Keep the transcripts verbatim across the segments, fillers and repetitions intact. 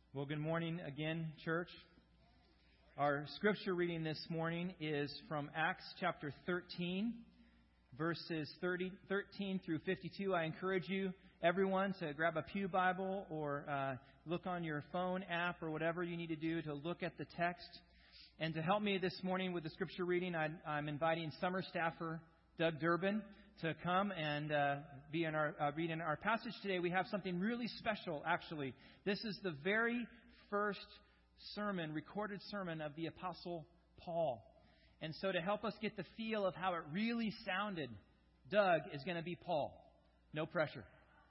Well, good morning again, church. Our scripture reading this morning is from Acts chapter thirteen, verses thirty, thirteen through fifty-two. I encourage you, everyone, to grab a pew Bible or uh, look on your phone app or whatever you need to do to look at the text. And to help me this morning with the scripture reading, I, I'm inviting summer staffer Doug Durbin to come and uh, be in our uh, read in our passage today. We have something really special, actually. This is the very first sermon, recorded sermon of the Apostle Paul. And so to help us get the feel of how it really sounded, Doug is going to be Paul. No pressure.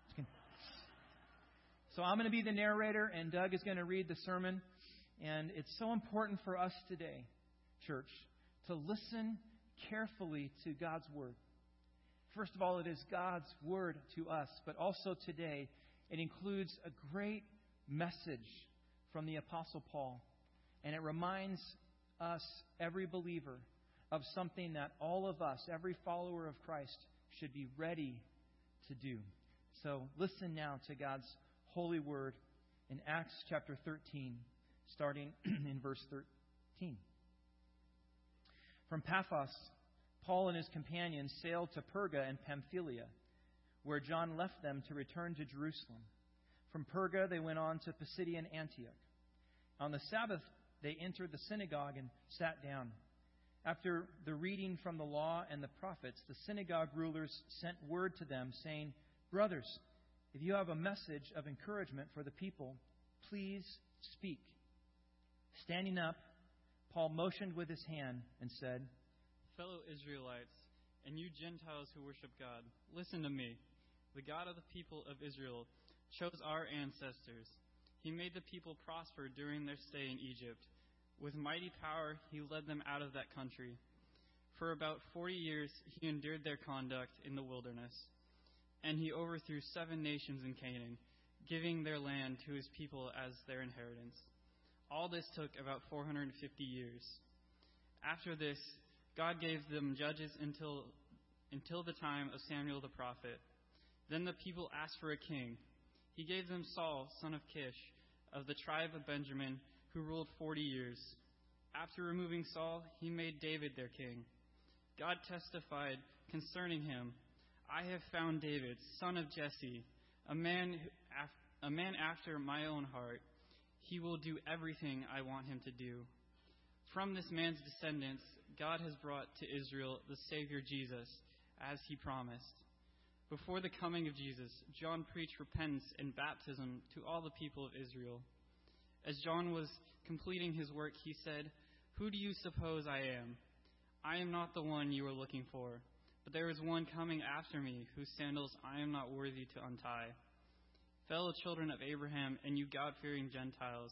So I'm going to be the narrator, and Doug is going to read the sermon. And it's so important for us today, church, to listen carefully to God's Word. First of all, it is God's Word to us, but also today it includes a great message from the Apostle Paul. And it reminds us, every believer, of something that all of us, every follower of Christ, should be ready to do. So listen now to God's holy Word in Acts chapter thirteen, starting in verse thirteen. From Paphos, Paul and his companions sailed to Perga and Pamphylia, where John left them to return to Jerusalem. From Perga, they went on to Pisidian Antioch. On the Sabbath, they entered the synagogue and sat down. After the reading from the law and the prophets, the synagogue rulers sent word to them, saying, "Brothers, if you have a message of encouragement for the people, please speak." Standing up, Paul motioned with his hand and said, "Fellow Israelites, and you Gentiles who worship God, listen to me. The God of the people of Israel chose our ancestors. He made the people prosper during their stay in Egypt. With mighty power, he led them out of that country. For about forty years, he endured their conduct in the wilderness. And he overthrew seven nations in Canaan, giving their land to his people as their inheritance. All this took about four hundred fifty years. After this, God gave them judges until until the time of Samuel the prophet. Then the people asked for a king. He gave them Saul, son of Kish, of the tribe of Benjamin, who ruled forty years. After removing Saul, he made David their king. God testified concerning him, "I have found David, son of Jesse, a man, a man after my own heart. He will do everything I want him to do." From this man's descendants, God has brought to Israel the Savior Jesus, as he promised. Before the coming of Jesus, John preached repentance and baptism to all the people of Israel. As John was completing his work, he said, "Who do you suppose I am? I am not the one you are looking for, but there is one coming after me, whose sandals I am not worthy to untie." Fellow children of Abraham and you God-fearing Gentiles,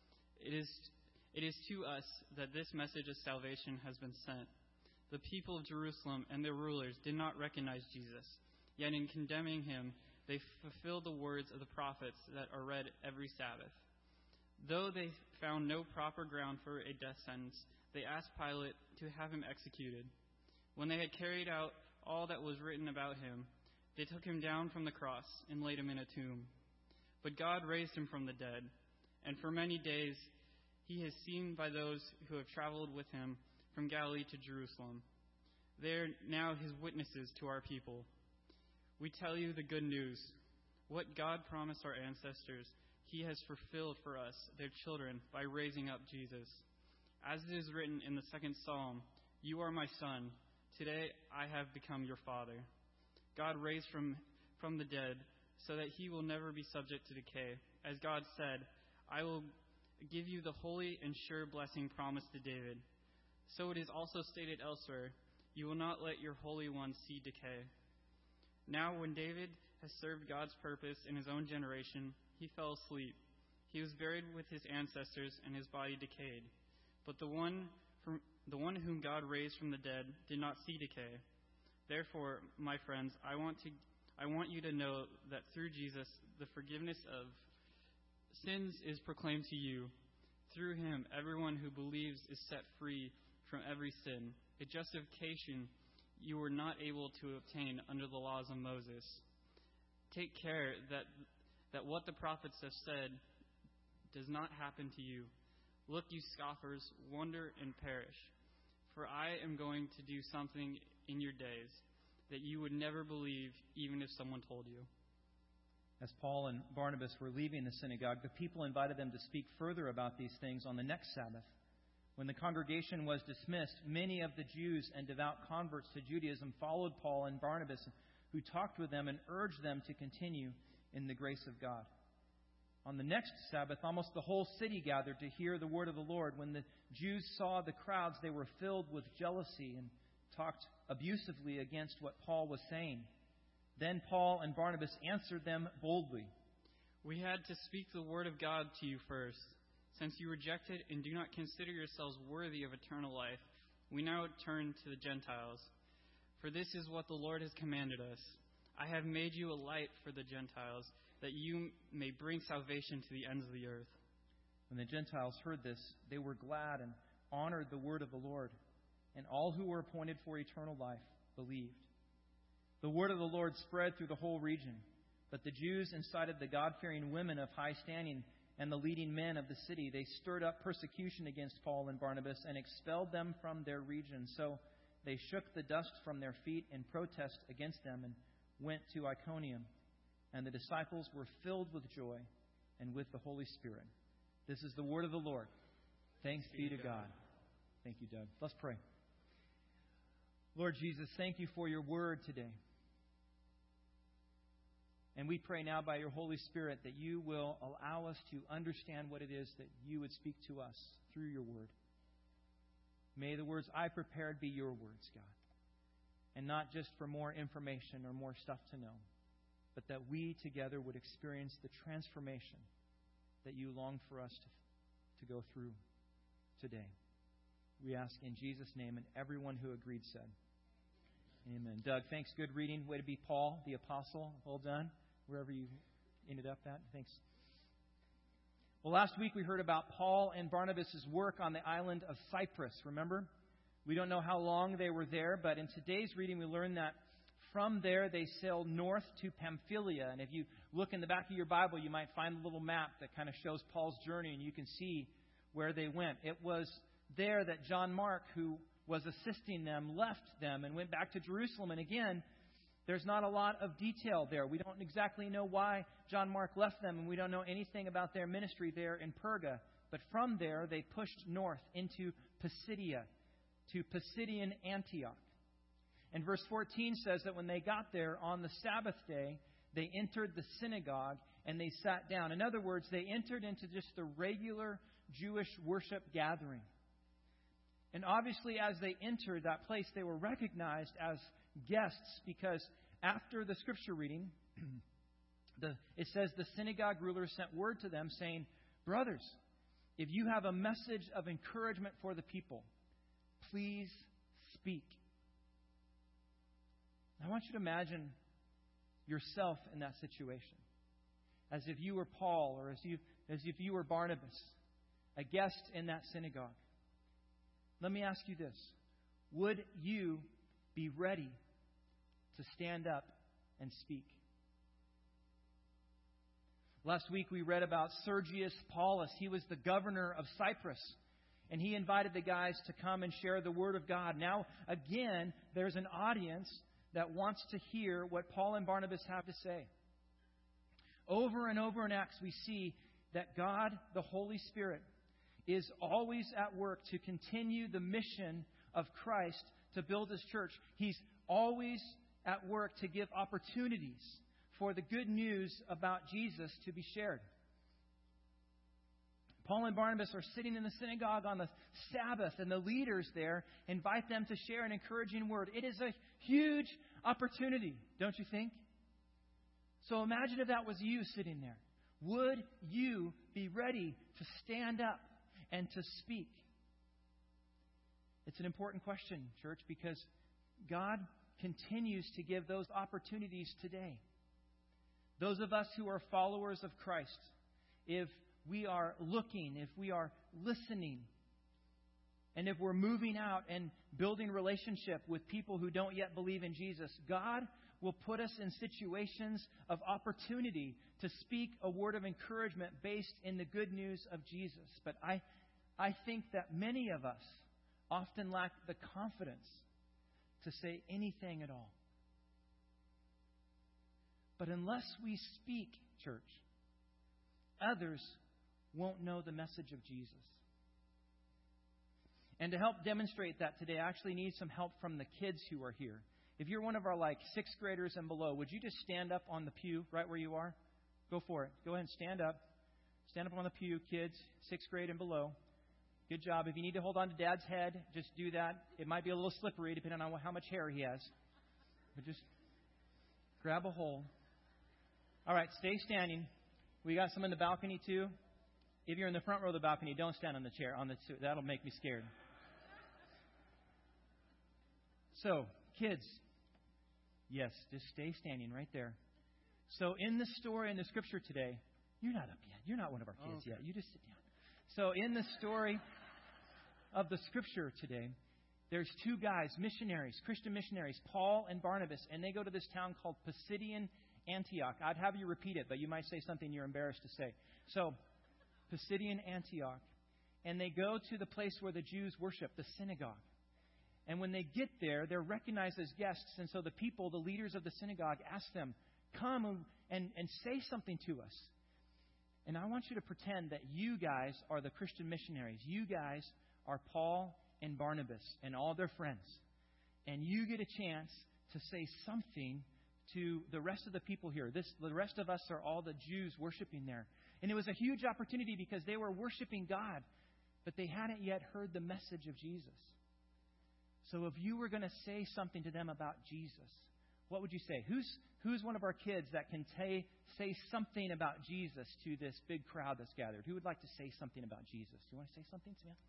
it is It is to us that this message of salvation has been sent. The people of Jerusalem and their rulers did not recognize Jesus, yet in condemning him, they fulfilled the words of the prophets that are read every Sabbath. Though they found no proper ground for a death sentence, they asked Pilate to have him executed. When they had carried out all that was written about him, they took him down from the cross and laid him in a tomb. But God raised him from the dead, and for many days he is seen by those who have traveled with him from Galilee to Jerusalem. They are now his witnesses to our people. We tell you the good news. What God promised our ancestors, he has fulfilled for us, their children, by raising up Jesus. As it is written in the second Psalm, "You are my son. Today I have become your father." God raised from, from the dead so that he will never be subject to decay. As God said, "I will give you the holy and sure blessing promised to David." So it is also stated elsewhere, "You will not let your Holy One see decay." Now when David has served God's purpose in his own generation, he fell asleep. He was buried with his ancestors, and his body decayed. But the one from, the one whom God raised from the dead did not see decay. Therefore, my friends, I want to I want you to know that through Jesus, the forgiveness of sins is proclaimed to you. Through him, everyone who believes is set free from every sin, a justification you were not able to obtain under the laws of Moses. Take care that that what the prophets have said does not happen to you. Look, you scoffers, wonder and perish. For I am going to do something in your days that you would never believe, even if someone told you. As Paul and Barnabas were leaving the synagogue, the people invited them to speak further about these things on the next Sabbath. When the congregation was dismissed, many of the Jews and devout converts to Judaism followed Paul and Barnabas, who talked with them and urged them to continue in the grace of God. On the next Sabbath, almost the whole city gathered to hear the word of the Lord. When the Jews saw the crowds, they were filled with jealousy and talked abusively against what Paul was saying. Then Paul and Barnabas answered them boldly. We had to speak the word of God to you first. Since you rejected and do not consider yourselves worthy of eternal life, we now turn to the Gentiles. For this is what the Lord has commanded us. I have made you a light for the Gentiles, that you may bring salvation to the ends of the earth. When the Gentiles heard this, they were glad and honored the word of the Lord, and all who were appointed for eternal life believed. The word of the Lord spread through the whole region, but the Jews incited the God-fearing women of high standing and the leading men of the city. They stirred up persecution against Paul and Barnabas and expelled them from their region. So they shook the dust from their feet in protest against them and went to Iconium. And the disciples were filled with joy and with the Holy Spirit. This is the word of the Lord. Thanks be to God. Thank you, Doug. Let's pray. Lord Jesus, thank you for your word today. And we pray now by your Holy Spirit that you will allow us to understand what it is that you would speak to us through your word. May the words I prepared be your words, God. And not just for more information or more stuff to know, but that we together would experience the transformation that you long for us to, to go through today. We ask in Jesus' name, and everyone who agreed said, amen. Doug, thanks. Good reading. Way to be Paul, the apostle. Well done, wherever you ended up at. Thanks. Well, last week we heard about Paul and Barnabas' work on the island of Cyprus. Remember? We don't know how long they were there, but in today's reading we learn that from there they sailed north to Pamphylia. And if you look in the back of your Bible, you might find a little map that kind of shows Paul's journey, and you can see where they went. It was there that John Mark, who was assisting them, left them and went back to Jerusalem. And again, there's not a lot of detail there. We don't exactly know why John Mark left them, and we don't know anything about their ministry there in Perga. But from there, they pushed north into Pisidia, to Pisidian Antioch. And verse fourteen says that when they got there on the Sabbath day, they entered the synagogue and they sat down. In other words, they entered into just the regular Jewish worship gathering. And obviously, as they entered that place, they were recognized as guests, because after the scripture reading, the, it says the synagogue ruler sent word to them saying, brothers, if you have a message of encouragement for the people, please speak. I want you to imagine yourself in that situation, as if you were Paul or as, you, as if you were Barnabas, a guest in that synagogue. Let me ask you this. Would you be ready to stand up and speak? Last week we read about Sergius Paulus. He was the governor of Cyprus, and he invited the guys to come and share the Word of God. Now, again, there's an audience that wants to hear what Paul and Barnabas have to say. Over and over in Acts, we see that God, the Holy Spirit, is always at work to continue the mission of Christ to build His church. He's always at work to give opportunities for the good news about Jesus to be shared. Paul and Barnabas are sitting in the synagogue on the Sabbath, and the leaders there invite them to share an encouraging word. It is a huge opportunity, don't you think? So imagine if that was you sitting there. Would you be ready to stand up and to speak? It's an important question, church, because God continues to give those opportunities today. Those of us who are followers of Christ, if we are looking, if we are listening, and if we're moving out and building relationship with people who don't yet believe in Jesus, God will put us in situations of opportunity to speak a word of encouragement based in the good news of Jesus. But I, I think that many of us often lack the confidence to say anything at all. But unless we speak, church, others won't know the message of Jesus. And to help demonstrate that today, I actually need some help from the kids who are here. If you're one of our like sixth graders and below, would you just stand up on the pew right where you are? Go for it. Go ahead and stand up. Stand up on the pew, kids, sixth grade and below. Good job. If you need to hold on to Dad's head, just do that. It might be a little slippery depending on how much hair he has. But just grab a hold. All right, stay standing. We got some in the balcony too. If you're in the front row of the balcony, don't stand on the chair. On the that'll make me scared. So, kids, yes, just stay standing right there. So, in the story in the scripture today, you're not up yet. You're not one of our kids oh, okay. yet. You just sit down. So, in the story of the scripture today, there's two guys, missionaries, Christian missionaries, Paul and Barnabas, and they go to this town called Pisidian Antioch. I'd have you repeat it, but you might say something you're embarrassed to say. So, Pisidian Antioch. And they go to the place where the Jews worship, the synagogue. And when they get there, they're recognized as guests. And so the people, the leaders of the synagogue, ask them, come and, and, and say something to us. And I want you to pretend that you guys are the Christian missionaries. You guys are Paul and Barnabas and all their friends. And you get a chance to say something to the rest of the people here. This, the rest of us are all the Jews worshiping there. And it was a huge opportunity because they were worshiping God, but they hadn't yet heard the message of Jesus. So if you were going to say something to them about Jesus, what would you say? Who's who's one of our kids that can say, say something about Jesus to this big crowd that's gathered? Who would like to say something about Jesus? Do you want to say something, Samantha?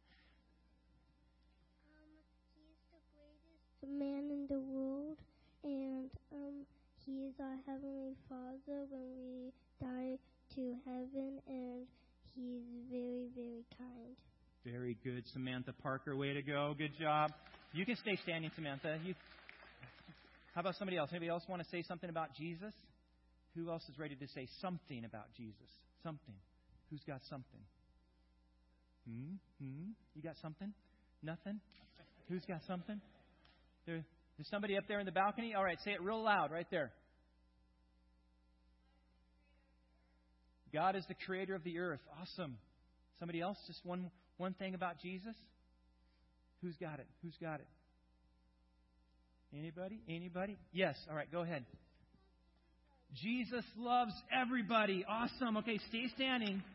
Um, he's the greatest man in the world, and um, he is our Heavenly Father when we die to heaven, and he's very, very kind. Very good, Samantha Parker. Way to go. Good job. You can stay standing, Samantha. You, how about somebody else? Anybody else want to say something about Jesus? Who else is ready to say something about Jesus? Something. Who's got something? Hmm? Hmm? You got something? Nothing? Who's got something? There, there's somebody up there in the balcony? All right, say it real loud right there. God is the creator of the earth. Awesome. Somebody else? Just one one thing about Jesus? Who's got it? Who's got it? Anybody? Anybody? Yes. All right, go ahead. Jesus loves everybody. Awesome. Okay, stay standing.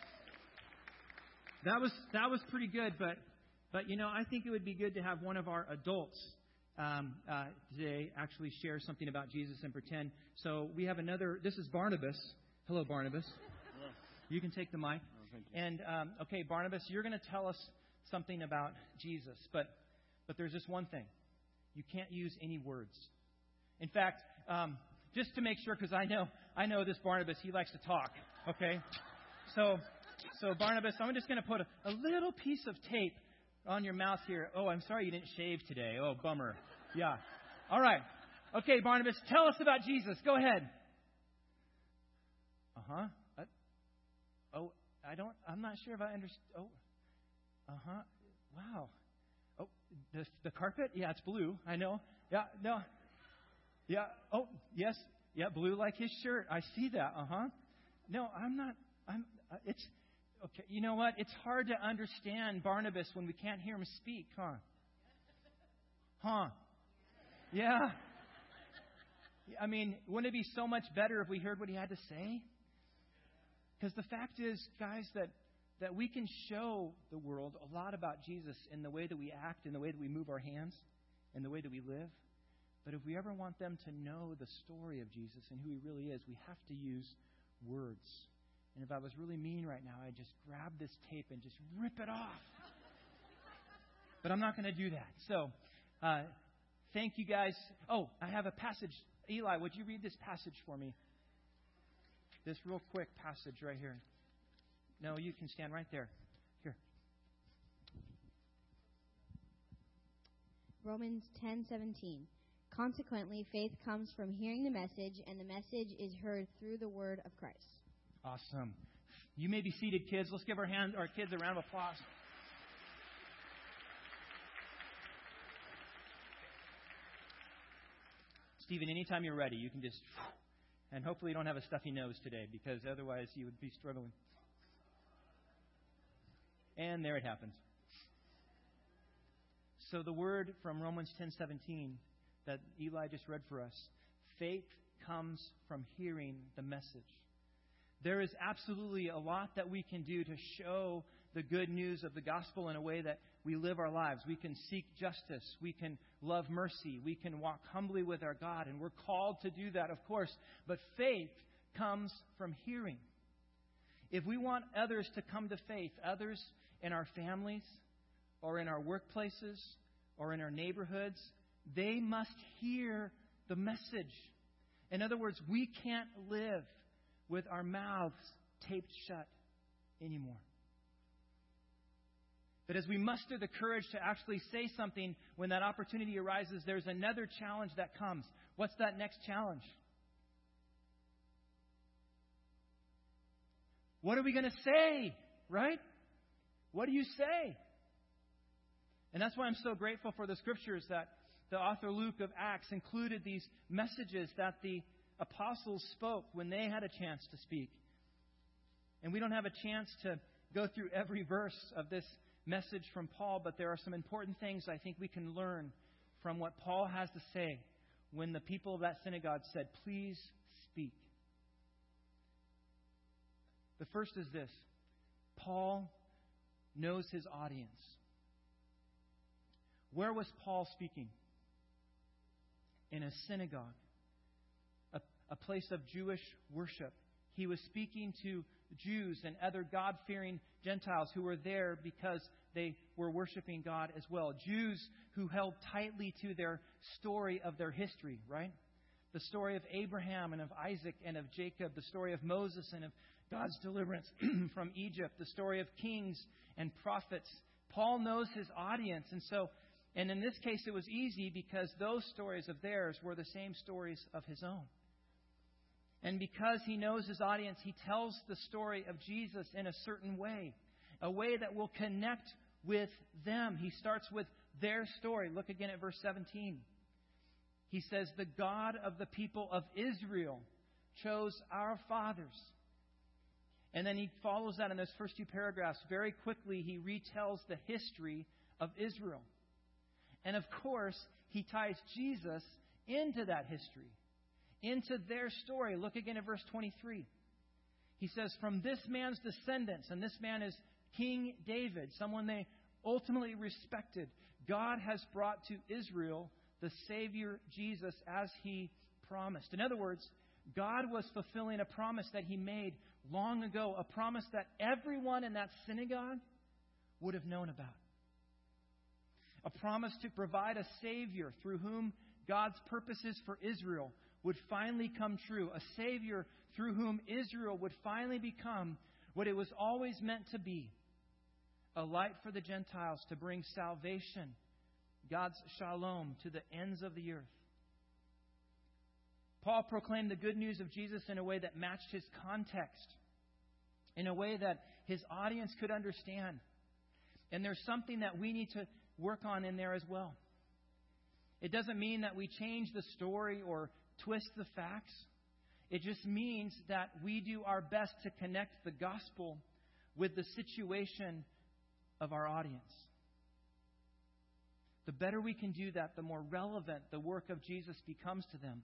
That was that was pretty good, but but you know, I think it would be good to have one of our adults um, uh, today actually share something about Jesus and pretend. So we have another. This is Barnabas. Hello, Barnabas. Hello. You can take the mic. Oh, thank you. And um, okay, Barnabas, you're going to tell us something about Jesus, but but there's just one thing. You can't use any words. In fact, um, just to make sure, because I know I know this Barnabas, he likes to talk. Okay, so so Barnabas, I'm just going to put a, a little piece of tape on your mouth here. Oh, I'm sorry you didn't shave today. Oh, bummer. Yeah. All right. Okay, Barnabas, tell us about Jesus. Go ahead. Uh huh. Uh, oh, I don't. I'm not sure if I understand. Oh. Uh huh. Wow. Oh, the the carpet? Yeah, it's blue. I know. Yeah. No. Yeah. Oh, yes. Yeah, blue like his shirt. I see that. Uh huh. No, I'm not. I'm. Uh, it's okay. You know what? It's hard to understand Barnabas when we can't hear him speak, huh? Huh? Yeah. I mean, wouldn't it be so much better if we heard what he had to say? Because the fact is, guys, that that we can show the world a lot about Jesus in the way that we act, in the way that we move our hands, in the way that we live. But if we ever want them to know the story of Jesus and who he really is, we have to use words. And if I was really mean right now, I'd just grab this tape and just rip it off. But I'm not going to do that. So, uh, thank you guys. Oh, I have a passage. Eli, would you read this passage for me? This real quick passage right here. No, you can stand right there. Here. Romans ten seventeen. Consequently, faith comes from hearing the message, and the message is heard through the word of Christ. Awesome. You may be seated, kids. Let's give our hand, our kids a round of applause. Stephen, anytime you're ready, you can just... And hopefully you don't have a stuffy nose today, because otherwise you would be struggling. And there it happens. So the word from Romans ten seventeen that Eli just read for us, faith comes from hearing the message. There is absolutely a lot that we can do to show the good news of the gospel in a way that we live our lives. We can seek justice. We can love mercy. We can walk humbly with our God. And we're called to do that, of course. But faith comes from hearing. If we want others to come to faith, others in our families or in our workplaces or in our neighborhoods, they must hear the message. In other words, we can't live with our mouths taped shut anymore. But as we muster the courage to actually say something when that opportunity arises, there's another challenge that comes. What's that next challenge? What are we going to say, right? What do you say? And that's why I'm so grateful for the scriptures that the author Luke of Acts included these messages that the apostles spoke when they had a chance to speak. And we don't have a chance to go through every verse of this message from Paul, but there are some important things I think we can learn from what Paul has to say when the people of that synagogue said, "Please speak." The first is this: Paul knows his audience. Where was Paul speaking? In a synagogue, a, a place of Jewish worship. He was speaking to Jews and other God-fearing Gentiles who were there because they were worshiping God as well. Jews who held tightly to their story of their history, right? The story of Abraham and of Isaac and of Jacob. The story of Moses and of God's deliverance from Egypt. The story of kings and prophets. Paul knows his audience. And so, and in this case, it was easy because those stories of theirs were the same stories of his own. And because he knows his audience, he tells the story of Jesus in a certain way, a way that will connect with them. He starts with their story. Look again at verse seventeen. He says, "The God of the people of Israel chose our fathers." And then he follows that in those first two paragraphs. Very quickly, he retells the history of Israel. And of course, he ties Jesus into that history, into their story. Look again at verse twenty-three. He says, "From this man's descendants," and this man is King David, someone they ultimately respected, "God has brought to Israel the Savior Jesus as He promised." In other words, God was fulfilling a promise that He made long ago, a promise that everyone in that synagogue would have known about. A promise to provide a Savior through whom God's purposes for Israel would finally come true. A Savior through whom Israel would finally become what it was always meant to be. A light for the Gentiles to bring salvation, God's shalom, to the ends of the earth. Paul proclaimed the good news of Jesus in a way that matched his context, in a way that his audience could understand. And there's something that we need to work on in there as well. It doesn't mean that we change the story or twist the facts. It just means that we do our best to connect the gospel with the situation of our audience. The better we can do that, the more relevant the work of Jesus becomes to them.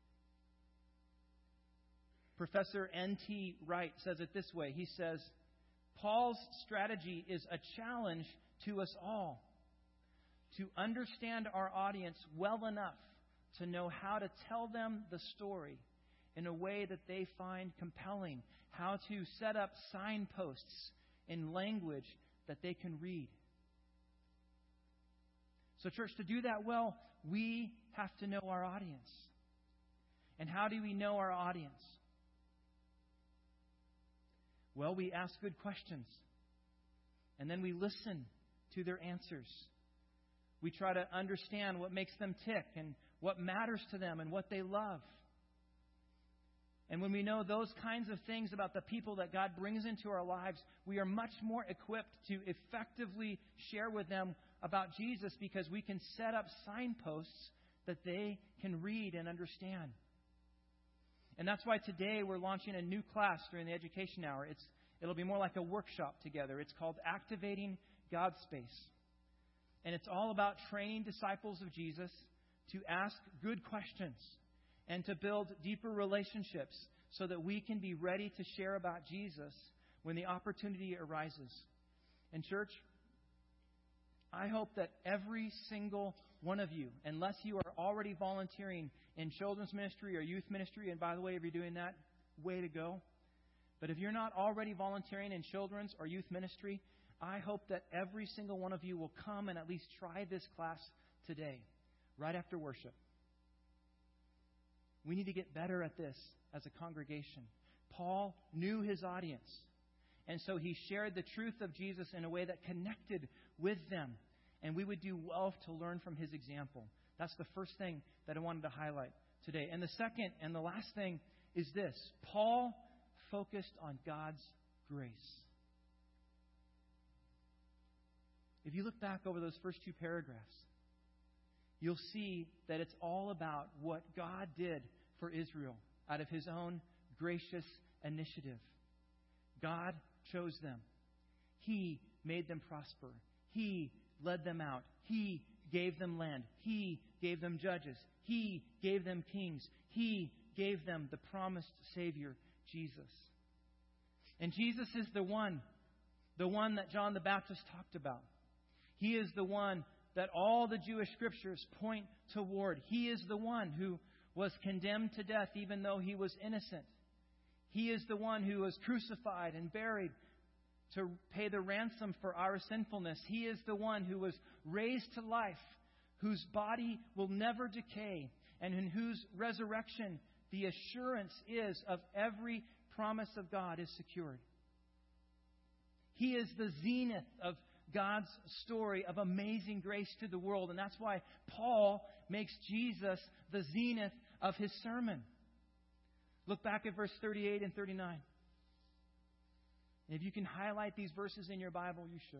Professor N T Wright says it this way. He says, "Paul's strategy is a challenge to us all to understand our audience well enough to know how to tell them the story in a way that they find compelling, how to set up signposts in language that they can read." So, church, to do that well, we have to know our audience. And how do we know our audience? Well, we ask good questions. And then we listen to their answers. We try to understand what makes them tick and what matters to them and what they love. And when we know those kinds of things about the people that God brings into our lives, we are much more equipped to effectively share with them about Jesus, because we can set up signposts that they can read and understand. And that's why today we're launching a new class during the education hour. It's, it'll be more like a workshop together. It's called Activating God's Space. And it's all about training disciples of Jesus to ask good questions and to build deeper relationships so that we can be ready to share about Jesus when the opportunity arises. And church, I hope that every single one of you, unless you are already volunteering in children's ministry or youth ministry, and by the way, if you're doing that, way to go. But if you're not already volunteering in children's or youth ministry, I hope that every single one of you will come and at least try this class today, right after worship. We need to get better at this as a congregation. Paul knew his audience, and so he shared the truth of Jesus in a way that connected with them. And we would do well to learn from his example. That's the first thing that I wanted to highlight today. And the second and the last thing is this. Paul focused on God's grace. If you look back over those first two paragraphs, you'll see that it's all about what God did for Israel out of His own gracious initiative. God chose them. He made them prosper. He led them out. He gave them land. He gave them judges. He gave them kings. He gave them the promised Savior, Jesus. And Jesus is the one, the one that John the Baptist talked about. He is the one that all the Jewish scriptures point toward. He is the one who was condemned to death even though He was innocent. He is the one who was crucified and buried to pay the ransom for our sinfulness. He is the one who was raised to life, whose body will never decay, and in whose resurrection the assurance is of every promise of God is secured. He is the zenith of God's story of amazing grace to the world. And that's why Paul makes Jesus the zenith of his sermon. Look back at verse thirty-eight and thirty-nine. And if you can highlight these verses in your Bible, you should.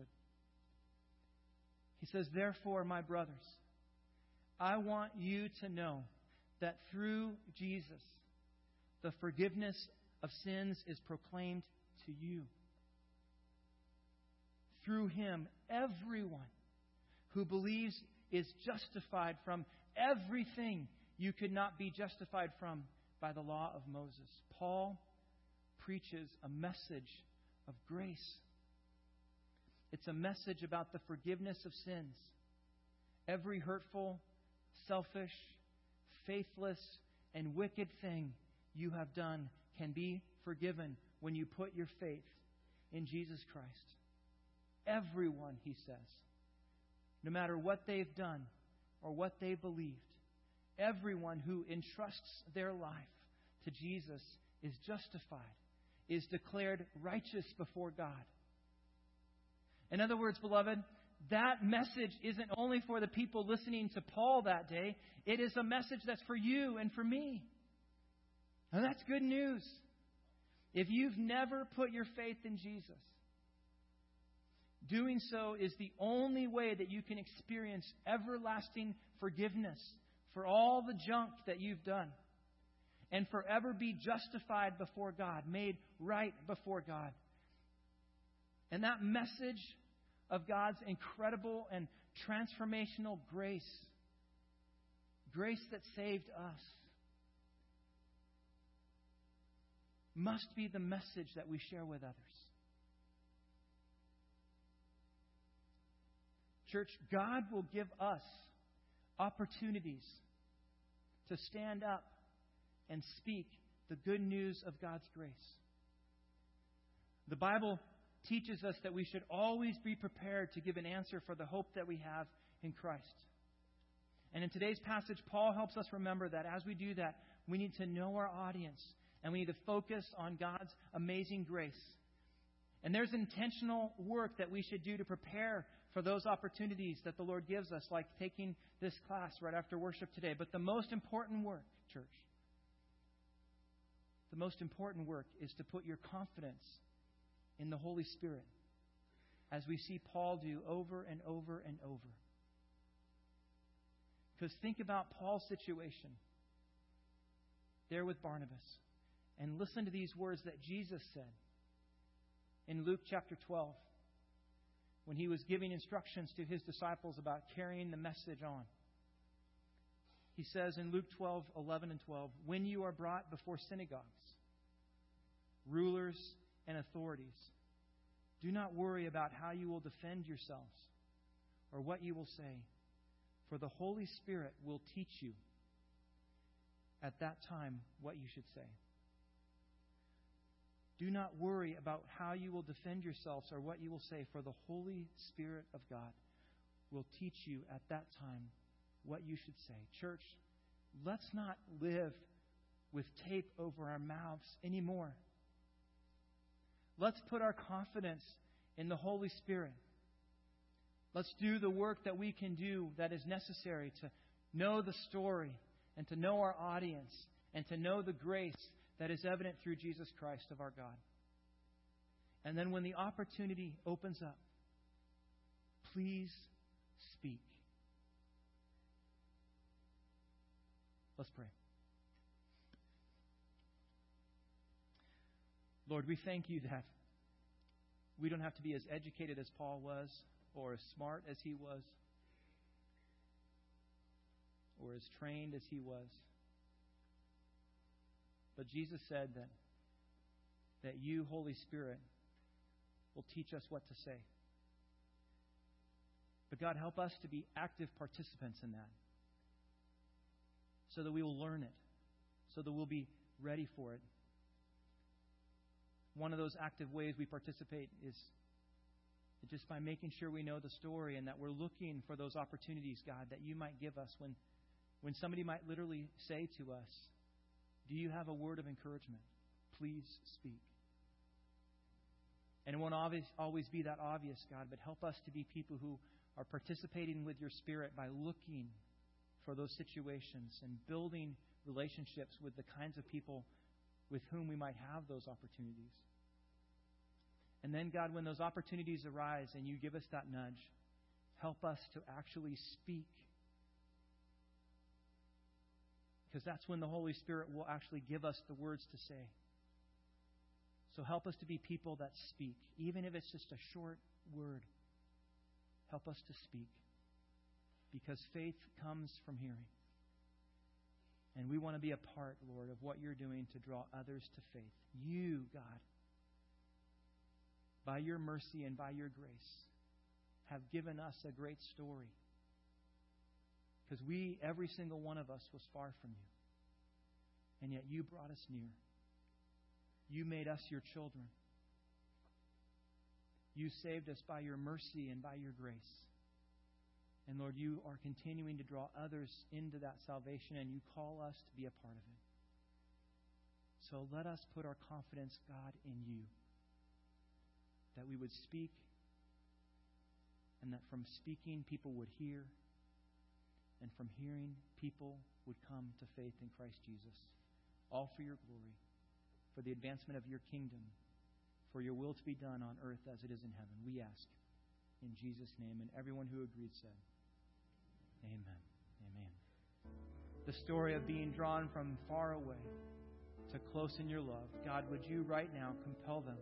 He says, "Therefore, my brothers, I want you to know that through Jesus, the forgiveness of sins is proclaimed to you. Through Him, everyone who believes is justified from everything you could not be justified from by the law of Moses." Paul preaches a message of grace. It's a message about the forgiveness of sins. Every hurtful, selfish, faithless, and wicked thing you have done can be forgiven when you put your faith in Jesus Christ. Everyone, he says, no matter what they've done or what they believed, everyone who entrusts their life to Jesus is justified, is declared righteous before God. In other words, beloved, that message isn't only for the people listening to Paul that day. It is a message that's for you and for me. And that's good news. If you've never put your faith in Jesus, doing so is the only way that you can experience everlasting forgiveness for all the junk that you've done and forever be justified before God, made right before God. And that message of God's incredible and transformational grace, grace that saved us, must be the message that we share with others. Church, God will give us opportunities to stand up and speak the good news of God's grace. The Bible teaches us that we should always be prepared to give an answer for the hope that we have in Christ. And in today's passage, Paul helps us remember that as we do that, we need to know our audience and we need to focus on God's amazing grace. And there's intentional work that we should do to prepare for those opportunities that the Lord gives us, like taking this class right after worship today. But the most important work, church, the most important work is to put your confidence in the Holy Spirit, as we see Paul do over and over and over. Because think about Paul's situation there with Barnabas, and listen to these words that Jesus said in Luke chapter twelve, when He was giving instructions to His disciples about carrying the message on. He says in Luke twelve, eleven and twelve, when you are brought before synagogues, rulers and authorities, do not worry about how you will defend yourselves or what you will say, for the Holy Spirit will teach you at that time what you should say. Do not worry about how you will defend yourselves or what you will say, for the Holy Spirit of God will teach you at that time what you should say. Church, let's not live with tape over our mouths anymore. Let's put our confidence in the Holy Spirit. Let's do the work that we can do that is necessary to know the story and to know our audience and to know the grace that is evident through Jesus Christ of our God. And then when the opportunity opens up, please speak. Let's pray. Lord, we thank You that we don't have to be as educated as Paul was, or as smart as he was, or as trained as he was. But Jesus said that, that You, Holy Spirit, will teach us what to say. But God, help us to be active participants in that, so that we will learn it, so that we'll be ready for it. One of those active ways we participate is just by making sure we know the story and that we're looking for those opportunities, God, that You might give us when, when somebody might literally say to us, do you have a word of encouragement? Please speak. And it won't obvious, always be that obvious, God, but help us to be people who are participating with Your Spirit by looking for those situations and building relationships with the kinds of people with whom we might have those opportunities. And then, God, when those opportunities arise and You give us that nudge, help us to actually speak. Because that's when the Holy Spirit will actually give us the words to say. So help us to be people that speak, even if it's just a short word. Help us to speak. Because faith comes from hearing. And we want to be a part, Lord, of what You're doing to draw others to faith. You, God, by Your mercy and by Your grace, have given us a great story. Because we, every single one of us, was far from You. And yet You brought us near. You made us Your children. You saved us by Your mercy and by Your grace. And Lord, You are continuing to draw others into that salvation, and You call us to be a part of it. So let us put our confidence, God, in You. That we would speak, and that from speaking people would hear, and from hearing people would come to faith in Christ Jesus. All for Your glory, for the advancement of Your kingdom, for Your will to be done on earth as it is in heaven. We ask in Jesus' name, and everyone who agreed said, Amen. Amen. The story of being drawn from far away to close in Your love. God, would You right now compel them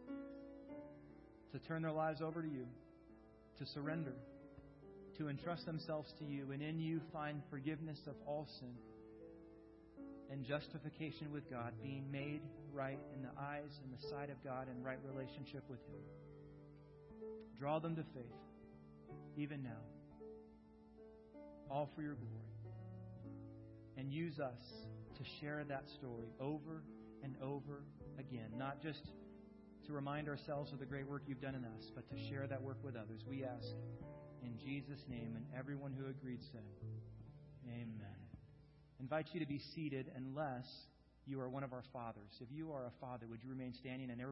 to turn their lives over to You, to surrender, to entrust themselves to You, and in You find forgiveness of all sin and justification with God, being made right in the eyes and the sight of God and right relationship with Him. Draw them to faith, even now, all for Your glory. And use us to share that story over and over again, not just to remind ourselves of the great work You've done in us, but to share that work with others. We ask in Jesus' name, and everyone who agreed said, Amen. I invite you to be seated unless you are one of our fathers. If you are a father, would you remain standing? And